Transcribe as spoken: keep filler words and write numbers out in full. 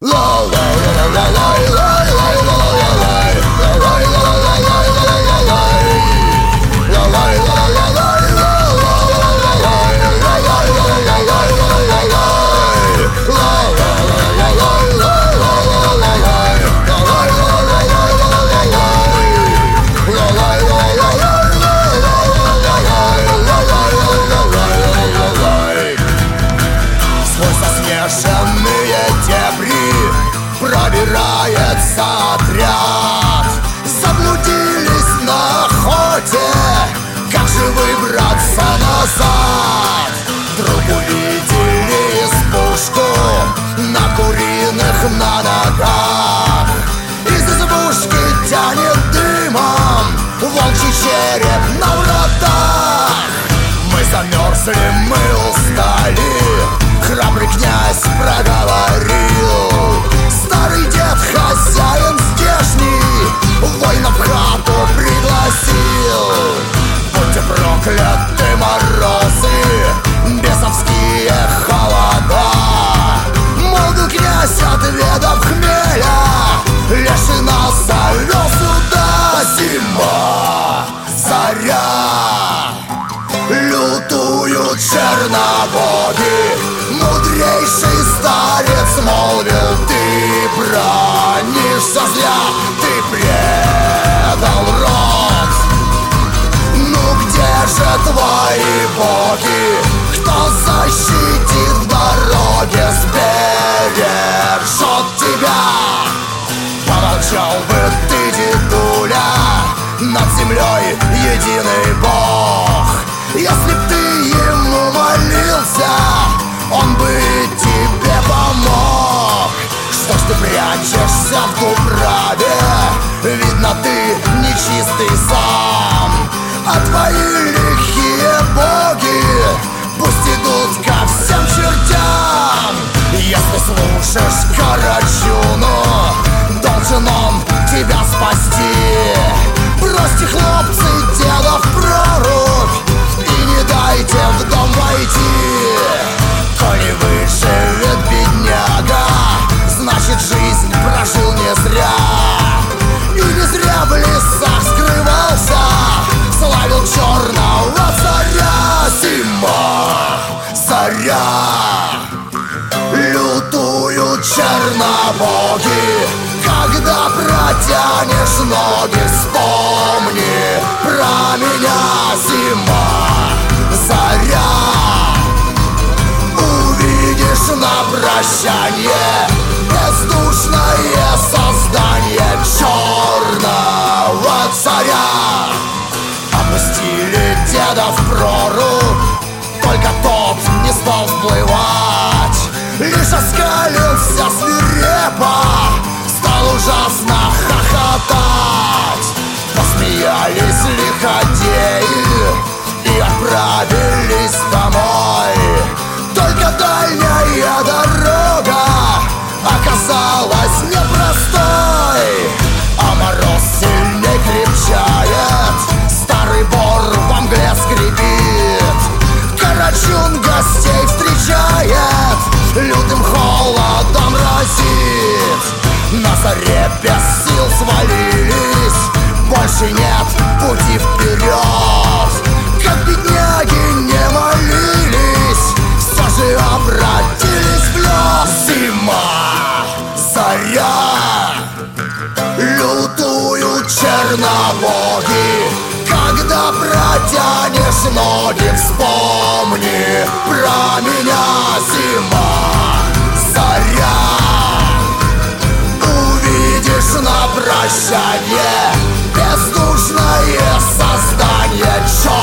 Заснеженные дебри пробирается отряд. Заблудились на охоте, как же выбраться назад? Вдруг увидели избушку на куриных на ногах. Из избушки тянет дымом волчий череп на вратах. Мы замерзли, мы устали, храбрый князь проговорил. Старый дед, хозяин здешний, воинов в хату пригласил. Будьте прокляты морозы, бесовские холода. Молвил князь, отведав хмеля, леший нас завел сюда. Зима, заря, лютуют чернобоги. Мудрейший старец молвил: ты бранишься зря, ты предал род. Ну где же твои боги, кто защитит в дороге, сбережет тебя? Помолчал бы ты, дедуля, над землей единый Бог. Если б ты ему молился, он бы тебе помог. Что ж ты прячешься в дубраве? Видно, ты нечистый сам. А твои лихие боги пусть идут ко всем чертям. Если слушаешь Карачуну, должен он тебя спасти. Бросьте, хлопцы, дело в прорубь и не дайте в дом войти. Коли выживет бедняга, значит жизнь прожил не зря. И не зря в лесах скрывался, славил черного царя. Зима, заря, лютуют чернобоги. Когда протянешь ноги, вспомни про меня. Зима, заря, увидишь на прощанье бездушное создание черного царя. Опустили деда в прорубь, только тот не стал вплывать. Лишь оскалился свирепо, стал ужасно хохотать. Посмеялись лиходеи и отправились домой. Только дальняя дорога оказалась непростой, а мороз сильней крепчает, старый бор во мгле скрипит. Карачун гостей встречает, лютым холодом разит. На заре без сил свалились, больше нет пути вперед. Как бедняги не молились, все же обратились в лед. Зима, заря, лютуют чернобоги. Когда протянешь ноги, вспомни про меня. Зима, заря, увидишь на прощанье бездушное создание черного